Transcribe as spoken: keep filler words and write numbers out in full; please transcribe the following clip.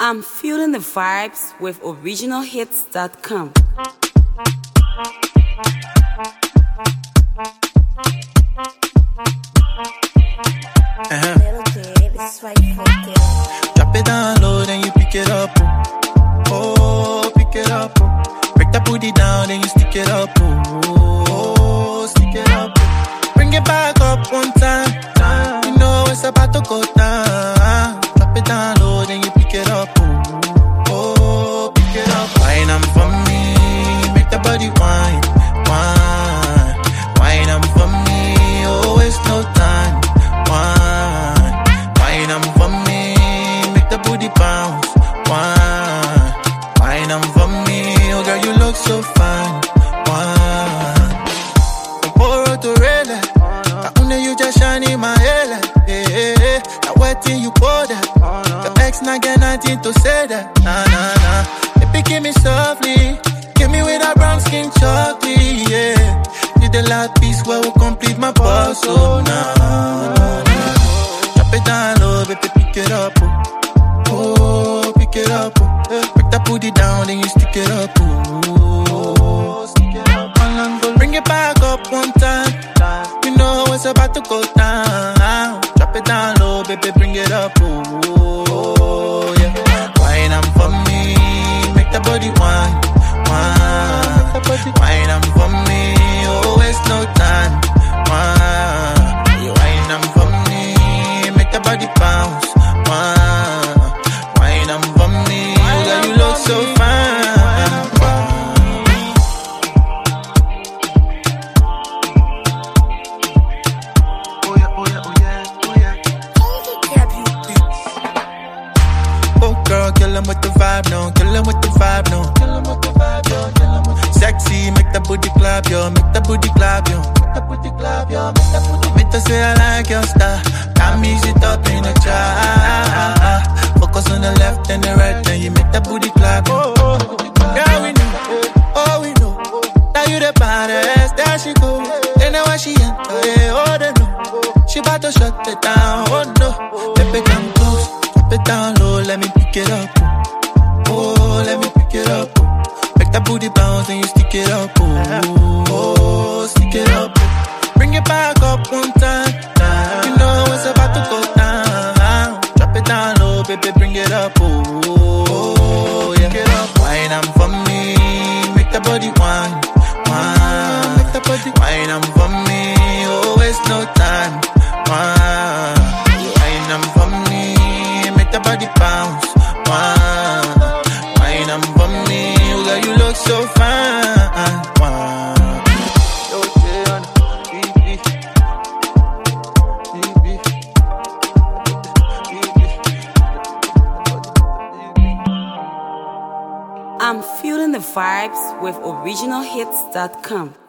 I'm feeling the vibes with original hits dot com. Uh-huh. Drop it down low, then you pick it up. Oh, oh pick it up. Oh. Break that booty down, then you stick it up. Oh, oh stick it up. Oh. Bring it back up one time. You know it's about to go down. Drop it down low, then you pick it up. Oh, oh pick it up. Wine them for me, make the body wine, wine. Wine them for me, oh waste no time. Wine, wine them for me, make the booty bounce. Wine, wine them for me, oh girl you look so fine. Wine, Poro to rele, I only you just shine in my head. Hey, hey, hey. Now what till you pour that? The ex not get nothing to say that. Nah, nah, nah. Baby give me softly, give me with that brown skin chocolate, yeah. Did the last piece where we complete my puzzle, nah, nah, nah. Drop it down low, baby, pick it up, oh, oh pick it up, oh. Break that booty down, then you stick it up, oh, stick it up. Bring it back up one time, you know it's about to go down. Drop it down low, baby, bring it up, oh, yeah. Wine am for me, make the body wine, wine. Wine am for me, oh, waste no time, wine. You wine am for me, make the body bounce, wine. Wine am for me, girl, you look so fine. Oh yeah, oh yeah, oh yeah, oh yeah. Oh girl, kill 'em with the vibe, no, kill 'em with the vibe, no. Kill 'em with the vibe, yo, kill 'em with the sexy, make that booty clap, yo, make that booty clap, yo. Make that booty clap, yo, make that booty. Me to say I like your style, got me sit up in a jar. Focus on the left and the right, then you make that booty clap, yo. Oh, oh. Yeah, we know, oh we know. Now you the baddest, there she go. They know why she enter, yeah, oh they know. She bout to shut it down, oh no. Baby come close, drop it down low, let me pick it up. Oh, let me pick it up. Make that booty bounce and you stick it up. Oh, oh stick it up. Bring it back up one time. You know it's about to go down. Drop it down low, baby, bring it up. Oh, yeah. Get up. Wine am for me, make the body wine, wine. Make the body wine am for me, oh waste no time, wine. Wine am for me, make the body bounce, wine. Wine am for me, girl you look so fine, wine. I'm feeling the vibes with original hits dot com.